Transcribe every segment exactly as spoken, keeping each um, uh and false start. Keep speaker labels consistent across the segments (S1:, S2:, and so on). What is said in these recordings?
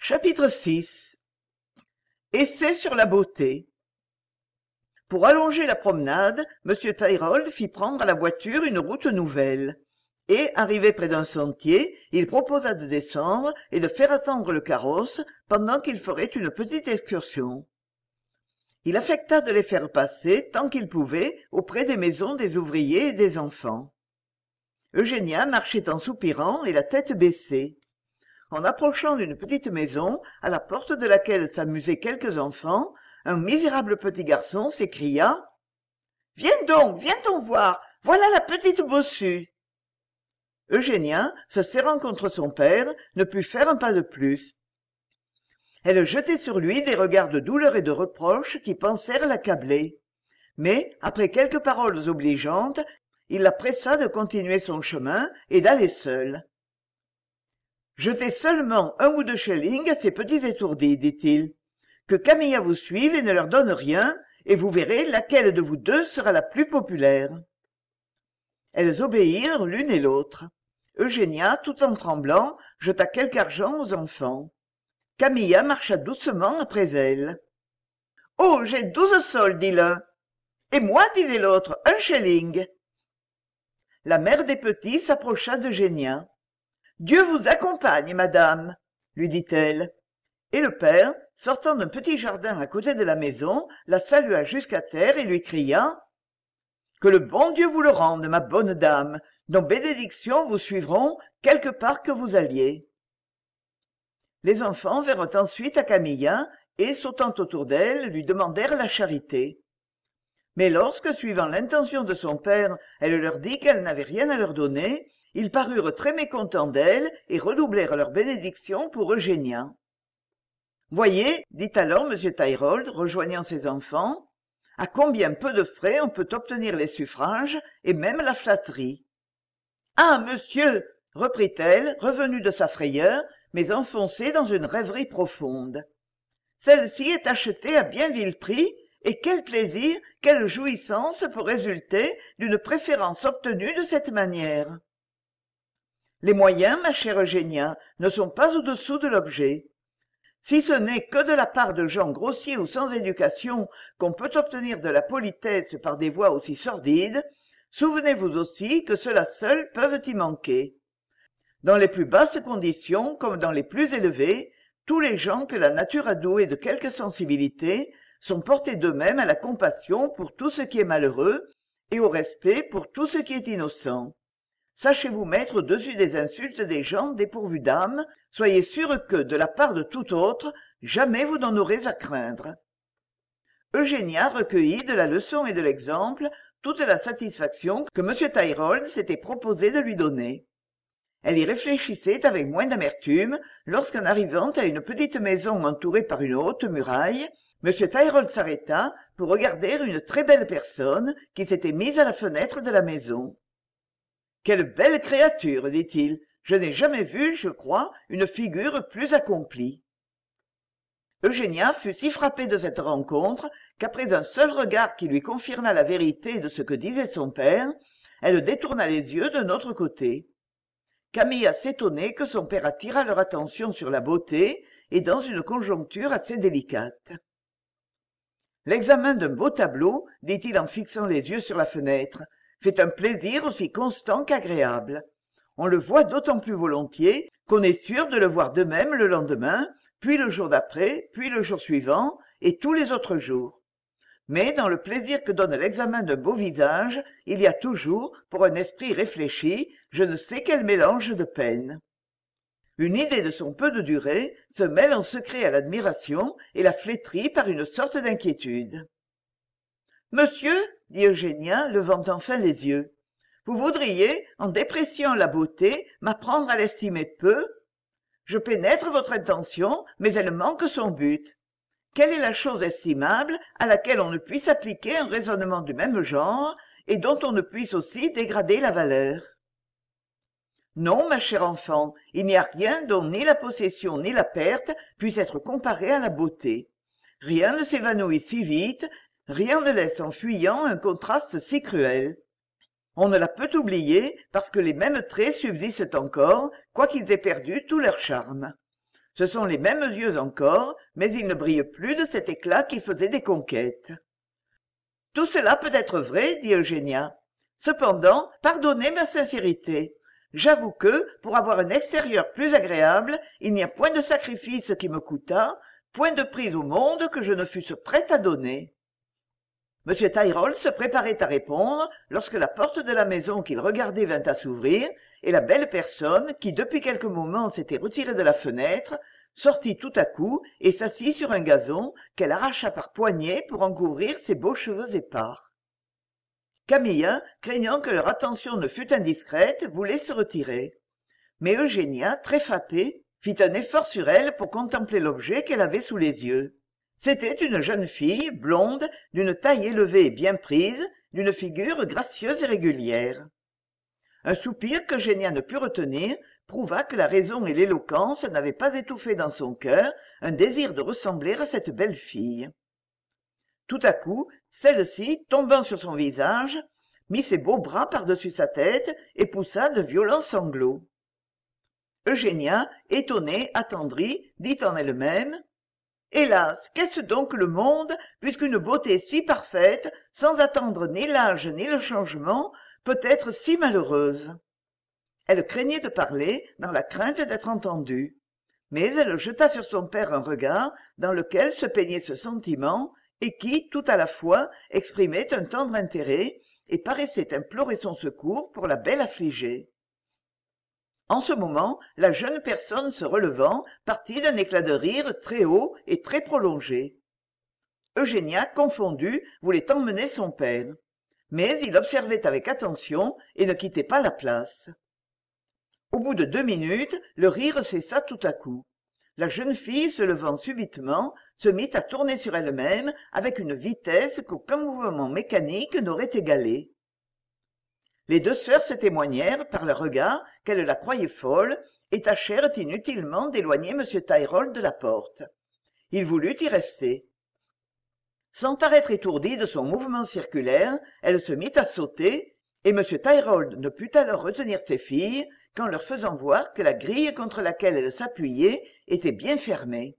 S1: Chapitre six. Essai sur la beauté. Pour allonger la promenade, M. Tyrrell fit prendre à la voiture une route nouvelle. Et, arrivé près d'un sentier, il proposa de descendre et de faire attendre le carrosse pendant qu'il ferait une petite excursion. Il affecta de les faire passer, tant qu'il pouvait, auprès des maisons des ouvriers et des enfants. Eugénia marchait en soupirant et la tête baissée. En approchant d'une petite maison, à la porte de laquelle s'amusaient quelques enfants, un misérable petit garçon s'écria « Viens donc, viens-t'en voir, voilà la petite bossue !» Eugénia, se serrant contre son père, ne put faire un pas de plus. Elle jetait sur lui des regards de douleur et de reproche qui pensèrent l'accabler. Mais, après quelques paroles obligeantes, il la pressa de continuer son chemin et d'aller seul. « Jetez seulement un ou deux shillings à ces petits étourdis, dit-il. Que Camilla vous suive et ne leur donne rien, et vous verrez laquelle de vous deux sera la plus populaire. » Elles obéirent l'une et l'autre. Eugénia, tout en tremblant, jeta quelque argent aux enfants. Camilla marcha doucement après elle. « Oh, j'ai douze sols, dit l'un. Et moi, disait l'autre, un shilling. » La mère des petits s'approcha d'Eugénia. « Dieu vous accompagne, madame, » lui dit-elle. Et le père, sortant d'un petit jardin à côté de la maison, la salua jusqu'à terre et lui cria « Que le bon Dieu vous le rende, ma bonne dame, nos bénédictions vous suivront quelque part que vous alliez. » Les enfants vinrent ensuite à Camilla et, sautant autour d'elle, lui demandèrent la charité. Mais lorsque, suivant l'intention de son père, elle leur dit qu'elle n'avait rien à leur donner, ils parurent très mécontents d'elle et redoublèrent leurs bénédictions pour Eugénia. « Voyez, dit alors M. Tyrrell, rejoignant ses enfants, à combien peu de frais on peut obtenir les suffrages et même la flatterie. »« Ah, monsieur !» reprit-elle, revenue de sa frayeur, mais enfoncée dans une rêverie profonde. « Celle-ci est achetée à bien vil prix, et quel plaisir, quelle jouissance peut résulter d'une préférence obtenue de cette manière !» Les moyens, ma chère Eugénia, ne sont pas au-dessous de l'objet. Si ce n'est que de la part de gens grossiers ou sans éducation qu'on peut obtenir de la politesse par des voies aussi sordides, souvenez-vous aussi que ceux-là seuls peuvent y manquer. Dans les plus basses conditions comme dans les plus élevées, tous les gens que la nature a doués de quelque sensibilité sont portés d'eux-mêmes à la compassion pour tout ce qui est malheureux et au respect pour tout ce qui est innocent. Sachez vous mettre au-dessus des insultes des gens dépourvus d'âme, soyez sûr que, de la part de tout autre, jamais vous n'en aurez à craindre. Eugénia recueillit de la leçon et de l'exemple toute la satisfaction que M. Tyrrell s'était proposé de lui donner. Elle y réfléchissait avec moins d'amertume lorsqu'en arrivant à une petite maison entourée par une haute muraille, M. Tyrrell s'arrêta pour regarder une très belle personne qui s'était mise à la fenêtre de la maison. « Quelle belle créature, dit-il. Je n'ai jamais vu, je crois, une figure plus accomplie. » Eugénia fut si frappée de cette rencontre qu'après un seul regard qui lui confirma la vérité de ce que disait son père, elle détourna les yeux d'un autre côté. Camilla s'étonnait que son père attirât leur attention sur la beauté et dans une conjoncture assez délicate. « L'examen d'un beau tableau, dit-il en fixant les yeux sur la fenêtre, fait un plaisir aussi constant qu'agréable. On le voit d'autant plus volontiers qu'on est sûr de le voir de même le lendemain, puis le jour d'après, puis le jour suivant, et tous les autres jours. Mais dans le plaisir que donne l'examen d'un beau visage, il y a toujours, pour un esprit réfléchi, je ne sais quel mélange de peine. Une idée de son peu de durée se mêle en secret à l'admiration et la flétrit par une sorte d'inquiétude. « Monsieur, dit Eugénia, levant enfin les yeux, vous voudriez, en dépréciant la beauté, m'apprendre à l'estimer peu? Je pénètre votre intention, mais elle manque son but. Quelle est la chose estimable à laquelle on ne puisse appliquer un raisonnement du même genre et dont on ne puisse aussi dégrader la valeur? Non, ma chère enfant, il n'y a rien dont ni la possession ni la perte puissent être comparés à la beauté. Rien ne s'évanouit si vite, rien ne laisse en fuyant un contraste si cruel. On ne la peut oublier parce que les mêmes traits subsistent encore, quoiqu'ils aient perdu tout leur charme. Ce sont les mêmes yeux encore, mais ils ne brillent plus de cet éclat qui faisait des conquêtes. Tout cela peut être vrai, dit Eugénia. Cependant, pardonnez ma sincérité. J'avoue que, pour avoir un extérieur plus agréable, il n'y a point de sacrifice qui me coûtât, point de prix au monde que je ne fusse prête à donner. M. Tyrrell se préparait à répondre lorsque la porte de la maison qu'il regardait vint à s'ouvrir, et la belle personne, qui depuis quelques moments s'était retirée de la fenêtre, sortit tout à coup et s'assit sur un gazon qu'elle arracha par poignées pour en couvrir ses beaux cheveux épars. Camille, craignant que leur attention ne fût indiscrète, voulait se retirer. Mais Eugénia, très frappée, fit un effort sur elle pour contempler l'objet qu'elle avait sous les yeux. C'était une jeune fille, blonde, d'une taille élevée et bien prise, d'une figure gracieuse et régulière. Un soupir qu'Eugénia ne put retenir prouva que la raison et l'éloquence n'avaient pas étouffé dans son cœur un désir de ressembler à cette belle fille. Tout à coup, celle-ci, tombant sur son visage, mit ses beaux bras par-dessus sa tête et poussa de violents sanglots. Eugénia, étonnée, attendrie, dit en elle-même « Hélas, qu'est-ce donc le monde, puisqu'une beauté si parfaite, sans attendre ni l'âge ni le changement, peut être si malheureuse ?» Elle craignait de parler, dans la crainte d'être entendue. Mais elle jeta sur son père un regard dans lequel se peignait ce sentiment, et qui, tout à la fois, exprimait un tendre intérêt et paraissait implorer son secours pour la belle affligée. En ce moment, la jeune personne se relevant partit d'un éclat de rire très haut et très prolongé. Eugénia, confondue, voulait emmener son père. Mais il observait avec attention et ne quittait pas la place. Au bout de deux minutes, le rire cessa tout à coup. La jeune fille, se levant subitement, se mit à tourner sur elle-même avec une vitesse qu'aucun mouvement mécanique n'aurait égalée. Les deux sœurs se témoignèrent par leurs regards qu'elles la croyaient folle et tâchèrent inutilement d'éloigner M. Tyrrell de la porte. Il voulut y rester. Sans paraître étourdie de son mouvement circulaire, elle se mit à sauter, et M. Tyrrell ne put alors retenir ses filles qu'en leur faisant voir que la grille contre laquelle elles s'appuyaient était bien fermée.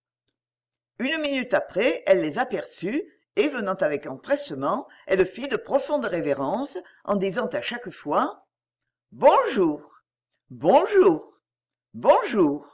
S1: Une minute après, elle les aperçut, et venant avec empressement, elle fit de profondes révérences en disant à chaque fois « Bonjour, bonjour, bonjour ».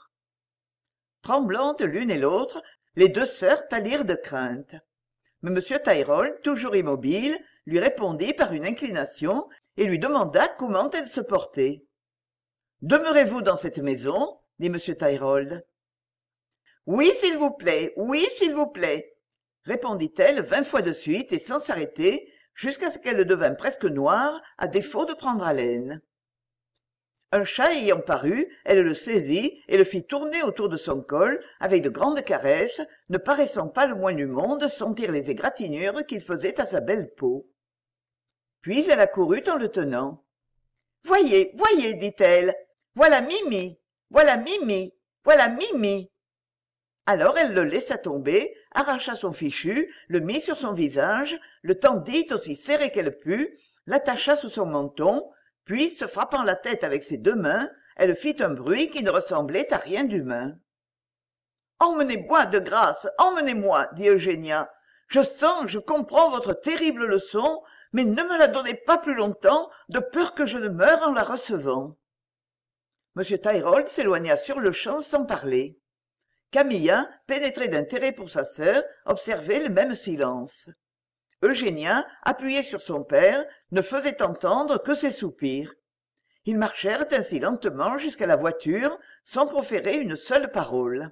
S1: Tremblantes l'une et l'autre, les deux sœurs pâlirent de crainte. Mais M. Tyrrell, toujours immobile, lui répondit par une inclination et lui demanda comment elle se portait. « Demeurez-vous dans cette maison ?» dit M. Tyrrell. « Oui, s'il vous plaît, oui, s'il vous plaît !» répondit-elle vingt fois de suite et sans s'arrêter, jusqu'à ce qu'elle devînt presque noire, à défaut de prendre haleine. Un chat ayant paru, elle le saisit et le fit tourner autour de son col avec de grandes caresses, ne paraissant pas le moins du monde sentir les égratignures qu'il faisait à sa belle peau. Puis elle accourut en le tenant. « Voyez, voyez, dit-elle, voilà Mimi, voilà Mimi, voilà Mimi !» Alors elle le laissa tomber, arracha son fichu, le mit sur son visage, le tendit aussi serré qu'elle put, l'attacha sous son menton, puis, se frappant la tête avec ses deux mains, elle fit un bruit qui ne ressemblait à rien d'humain. « Emmenez-moi de grâce, emmenez-moi, dit Eugénia. Je sens, je comprends votre terrible leçon, mais ne me la donnez pas plus longtemps, de peur que je ne meure en la recevant. » M. Tyrrell s'éloigna sur-le-champ sans parler. Camilla, pénétrée d'intérêt pour sa sœur, observait le même silence. Eugénia, appuyée sur son père, ne faisait entendre que ses soupirs. Ils marchèrent ainsi lentement jusqu'à la voiture, sans proférer une seule parole.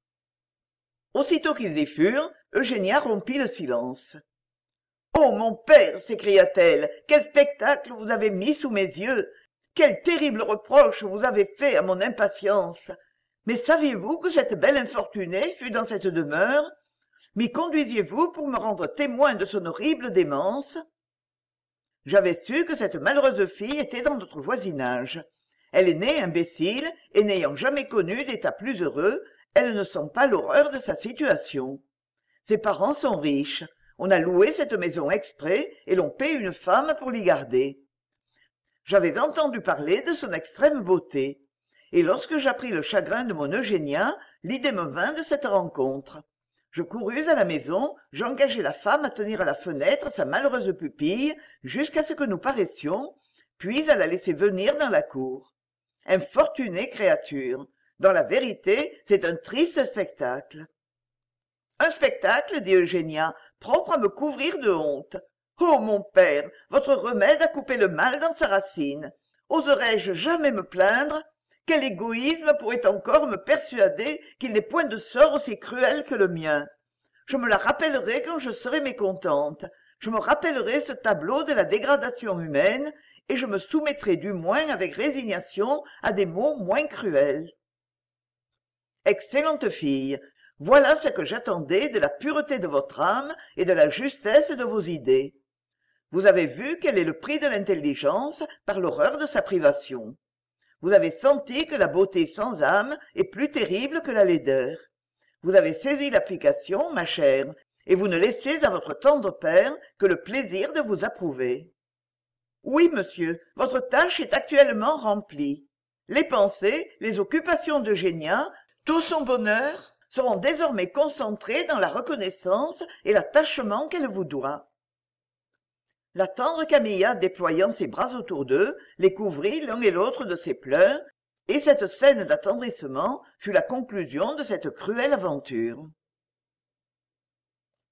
S1: Aussitôt qu'ils y furent, Eugénia rompit le silence. « Oh, mon père !» s'écria-t-elle, « quel spectacle vous avez mis sous mes yeux! Quel terrible reproche vous avez fait à mon impatience! Mais saviez-vous que cette belle infortunée fut dans cette demeure? M'y conduisiez-vous pour me rendre témoin de son horrible démence? J'avais su que cette malheureuse fille était dans notre voisinage. Elle est née imbécile, et n'ayant jamais connu d'état plus heureux, elle ne sent pas l'horreur de sa situation. Ses parents sont riches. On a loué cette maison exprès, et l'on paie une femme pour l'y garder. J'avais entendu parler de son extrême beauté. et lorsque j'appris le chagrin de mon Eugénia, l'idée me vint de cette rencontre. Je courus à la maison, j'engageai la femme à tenir à la fenêtre sa malheureuse pupille jusqu'à ce que nous paraissions, puis à la laisser venir dans la cour. Infortunée créature! Dans la vérité, c'est un triste spectacle. Un spectacle, dit Eugénia, propre à me couvrir de honte. Oh, mon père, votre remède a coupé le mal dans sa racine. Oserais-je jamais me plaindre? Quel égoïsme pourrait encore me persuader qu'il n'est point de sort aussi cruel que le mien? Je me la rappellerai quand je serai mécontente. Je me rappellerai ce tableau de la dégradation humaine, et je me soumettrai du moins avec résignation à des maux moins cruels. Excellente fille, voilà ce que j'attendais de la pureté de votre âme et de la justesse de vos idées. Vous avez vu quel est le prix de l'intelligence par l'horreur de sa privation. Vous avez senti que la beauté sans âme est plus terrible que la laideur. Vous avez saisi l'application, ma chère, et vous ne laissez à votre tendre père que le plaisir de vous approuver. Oui, monsieur, votre tâche est actuellement remplie. Les pensées, les occupations d'Eugénia, tout son bonheur seront désormais concentrés dans la reconnaissance et l'attachement qu'elle vous doit. La tendre Camilla, déployant ses bras autour d'eux, les couvrit l'un et l'autre de ses pleurs, et cette scène d'attendrissement fut la conclusion de cette cruelle aventure.